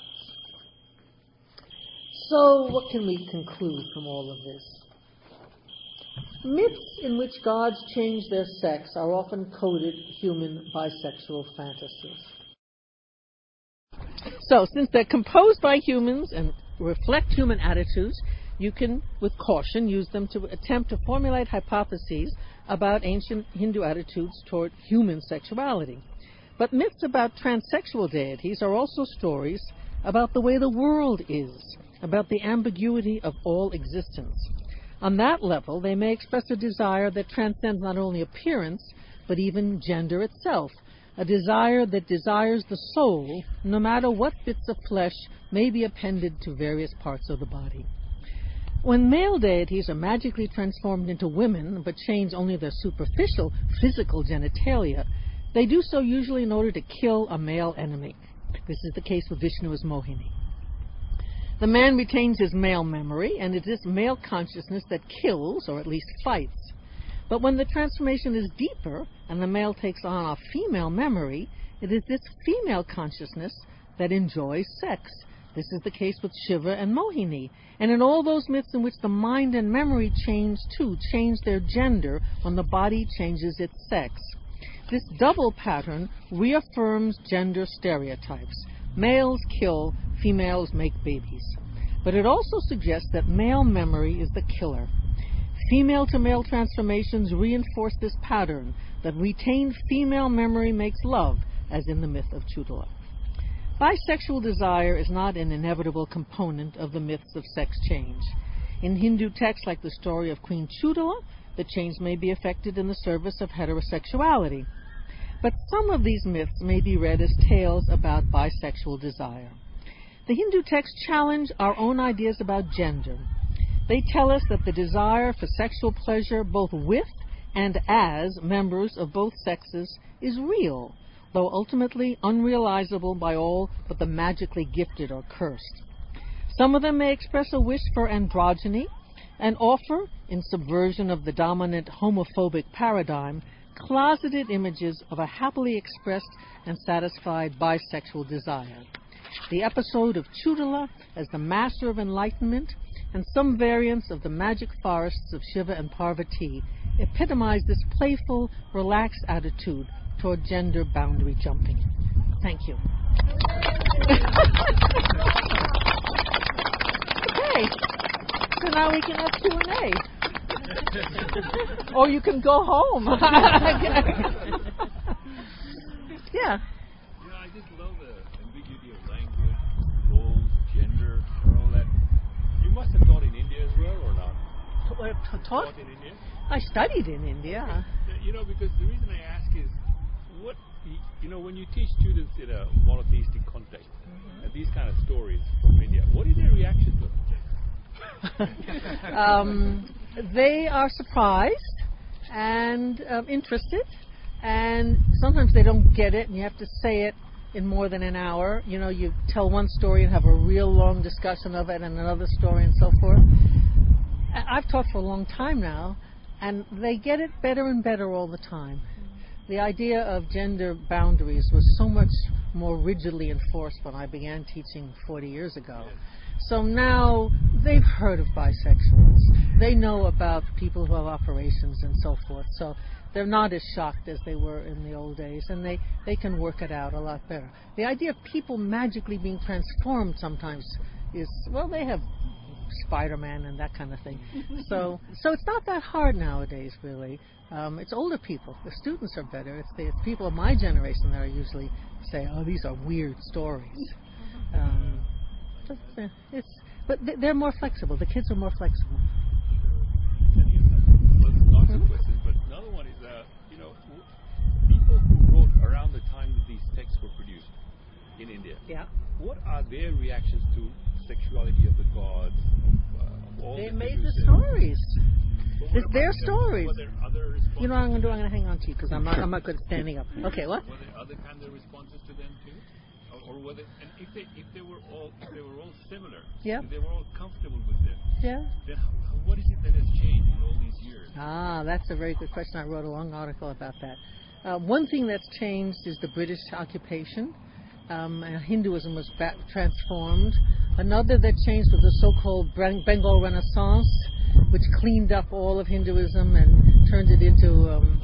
So, what can we conclude from all of this? Myths in which gods change their sex are often coded human bisexual fantasies. So, since they're composed by humans and reflect human attitudes, you can, with caution, use them to attempt to formulate hypotheses about ancient Hindu attitudes toward human sexuality. But myths about transsexual deities are also stories about the way the world is, about the ambiguity of all existence. On that level, they may express a desire that transcends not only appearance, but even gender itself, a desire that desires the soul, no matter what bits of flesh may be appended to various parts of the body. When male deities are magically transformed into women, but change only their superficial physical genitalia, they do so usually in order to kill a male enemy. This is the case with Vishnu as Mohini. The man retains his male memory, and it is male consciousness that kills, or at least fights. But when the transformation is deeper, and the male takes on a female memory, it is this female consciousness that enjoys sex. This is the case with Shiva and Mohini, and in all those myths in which the mind and memory change too, change their gender when the body changes its sex. This double pattern reaffirms gender stereotypes. Males kill, females make babies. But it also suggests that male memory is the killer. Female-to-male transformations reinforce this pattern, that retained female memory makes love, as in the myth of Chudala. Bisexual desire is not an inevitable component of the myths of sex change. In Hindu texts like the story of Queen Chudala, the change may be effected in the service of heterosexuality. But some of these myths may be read as tales about bisexual desire. The Hindu texts challenge our own ideas about gender. They tell us that the desire for sexual pleasure both with and as members of both sexes is real, though ultimately unrealizable by all but the magically gifted or cursed. Some of them may express a wish for androgyny and offer, in subversion of the dominant homophobic paradigm, closeted images of a happily expressed and satisfied bisexual desire. The episode of Chudala as the master of enlightenment and some variants of the magic forests of Shiva and Parvati epitomize this playful, relaxed attitude toward gender boundary jumping. Thank you. Okay, so now we can have Q and A. Or you can go home. Yeah. You know, I just love the ambiguity of language, roles, gender, and all that. You must have taught in India as well, or not? Taught? Taught in India? I studied in India. You know, because the reason I ask is, what, you know, when you teach students in a monotheistic context, mm-hmm. and these kind of stories from India, what is their reaction to it? um, they are surprised and um, interested, and sometimes they don't get it, and you have to say it in more than an hour. You know, you tell one story and have a real long discussion of it, and another story, and so forth. I've taught for a long time now, and they get it better and better all the time. The idea of gender boundaries was so much more rigidly enforced when I began teaching forty years ago. So now they've heard of bisexuals. They know about people who have operations and so forth. So they're not as shocked as they were in the old days, and they, they can work it out a lot better. The idea of people magically being transformed sometimes is, well, they have Spider-Man and that kind of thing. So so it's not that hard nowadays, really. Um, it's older people. The students are better. It's the it's people of my generation that are usually say, oh, these are weird stories. Um, but, uh, it's, but they're more flexible. The kids are more flexible. Sure. Lots of questions, but another one is, uh, you know, people who wrote around the time that these texts were produced in India. Yeah. What are their reactions to sexuality of the gods? Of, uh, of all They that made you the said? stories. But It's what their about them? stories. Were there other responses? You know what I'm going to do? I'm going to hang on to you because I'm not, I'm not good at standing up. Okay, what? Were there other kinds of responses to them too? Or, or were they, and if they if they were all if they were all similar, Yeah. if they were all comfortable with them, Yeah. then how, how- what is it that has changed in all these years? Ah, that's a very good question. I wrote a long article about that. Uh, one thing that's changed is the British occupation. Um, and Hinduism was back transformed. Another that changed was the so-called Beng- Bengal Renaissance, which cleaned up all of Hinduism and turned it into... Um,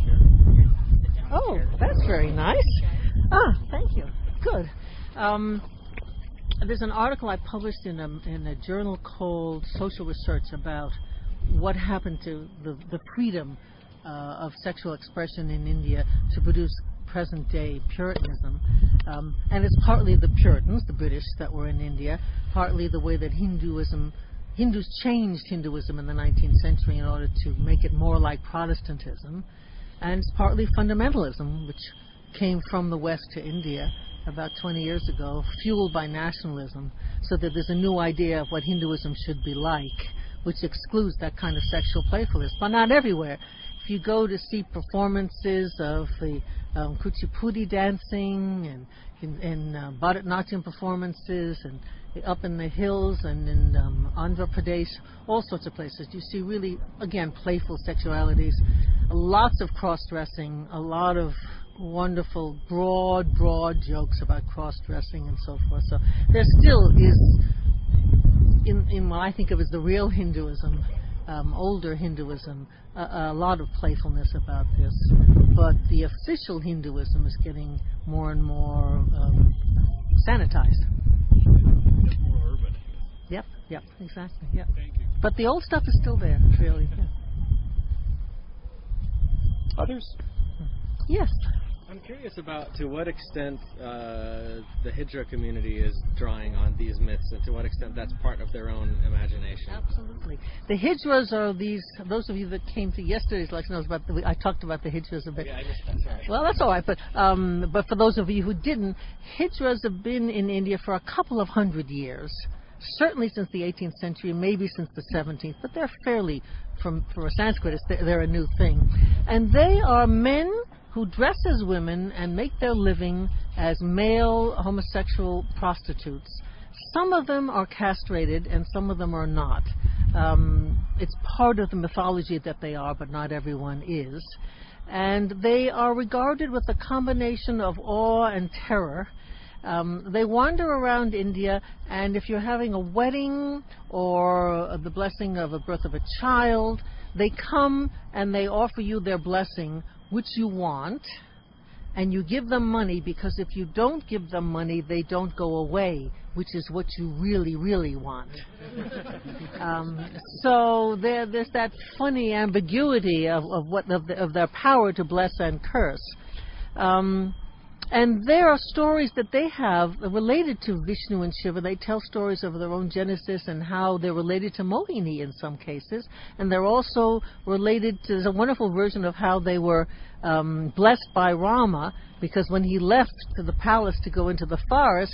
oh, that's very nice. Ah, thank you. Good. Um, there's an article I published in a, in a journal called Social Research about what happened to the, the freedom uh, of sexual expression in India to produce present-day Puritanism. Um, and it's partly the Puritans, the British, that were in India, partly the way that Hinduism, Hindus changed Hinduism in the nineteenth century in order to make it more like Protestantism, and it's partly fundamentalism, which came from the West to India about twenty years ago, fueled by nationalism, so that there's a new idea of what Hinduism should be like, which excludes that kind of sexual playfulness, but not everywhere. If you go to see performances of the um, Kuchipudi dancing and in, in uh, Bharatanatyam performances and up in the hills and in um, Andhra Pradesh, all sorts of places, you see really, again, playful sexualities, lots of cross-dressing, a lot of wonderful, broad, broad jokes about cross-dressing and so forth. So there still is, in, in what I think of as the real Hinduism, um, older Hinduism, a, a lot of playfulness about this. But the official Hinduism is getting more and more um, sanitized. It's more urban, I guess. Yep, yep, exactly, yep. Thank you. But the old stuff is still there, really. Yeah. Others? Yes. I'm curious about to what extent uh, the Hijra community is drawing on these myths, and to what extent that's part of their own imagination. Absolutely. The Hijras are these, those of you that came to yesterday's lecture knows about, the, I talked about the Hijras a bit. Yeah, I missed that, sorry. Well, that's all right, but, um, but for those of you who didn't, Hijras have been in India for a couple of hundred years, certainly since the eighteenth century, maybe since the seventeenth, but they're fairly, from, for a Sanskritist, they're, they're a new thing. And they are men who dress as women and make their living as male homosexual prostitutes. Some of them are castrated and some of them are not. Um, it's part of the mythology that they are, but not everyone is. And they are regarded with a combination of awe and terror. Um, they wander around India, and if you're having a wedding or the blessing of a birth of a child, they come and they offer you their blessing, which you want, and you give them money, because if you don't give them money, they don't go away, which is what you really, really want. um, so there, there's that funny ambiguity of, of, what, of, the, of their power to bless and curse. Um, And there are stories that they have related to Vishnu and Shiva. They tell stories of their own genesis and how they're related to Mohini in some cases. And they're also related to, there's a wonderful version of how they were um, blessed by Rama, because when he left to the palace to go into the forest,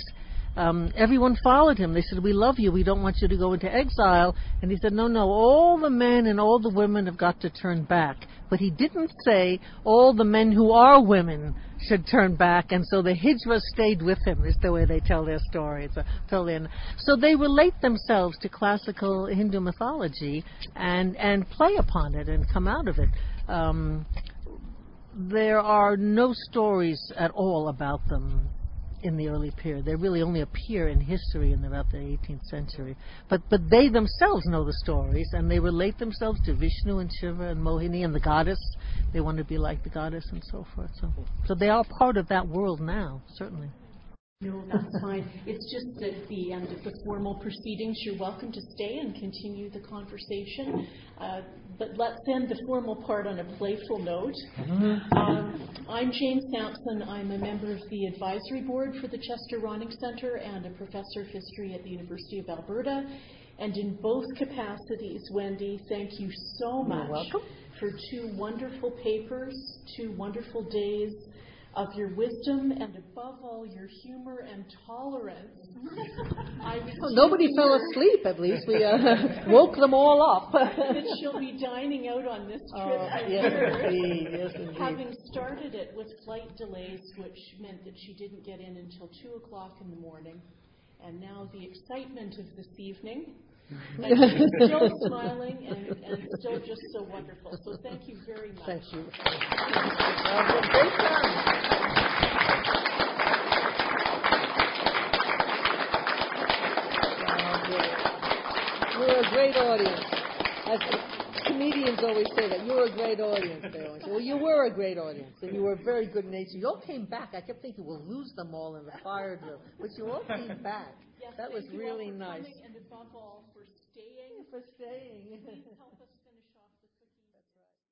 um, everyone followed him. They said, we love you. We don't want you to go into exile. And he said, no, no, all the men and all the women have got to turn back. But he didn't say all the men who are women should turn back, and so the Hijra stayed with him, is the way they tell their story. It's a totally, so they relate themselves to classical Hindu mythology and, and play upon it and come out of it. Um, there are no stories at all about them in the early period. They really only appear in history in about the eighteenth century. But but they themselves know the stories, and they relate themselves to Vishnu and Shiva and Mohini and the goddess. They want to be like the goddess and so forth. So, so they are part of that world now, certainly. No, that's fine. It's just at the end of the formal proceedings, you're welcome to stay and continue the conversation. Uh, but let's end the formal part on a playful note. Um, I'm Jane Sampson. I'm a member of the advisory board for the Chester Ronning Centre and a professor of history at the University of Alberta. And in both capacities, Wendy, thank you so much for two wonderful papers, two wonderful days of your wisdom, and above all, your humor and tolerance. I Nobody fell asleep, at least. We uh, woke them all up. That she'll be dining out on this trip. Oh, yes, indeed. Yes, indeed. Having started it with flight delays, which meant that she didn't get in until two o'clock in the morning. And now the excitement of this evening. And she's still smiling and, and still just so wonderful. So thank you very much. Thank you. Uh, great time. You're a great audience. As comedians always say that. You're a great audience. They always say, well, you were a great audience, and you were very good natured. You all came back. I kept thinking, we'll lose them all in the fire drill. But you all came back. Yes, that was thank you really all for nice. coming, and above all, for staying. For staying. Please help us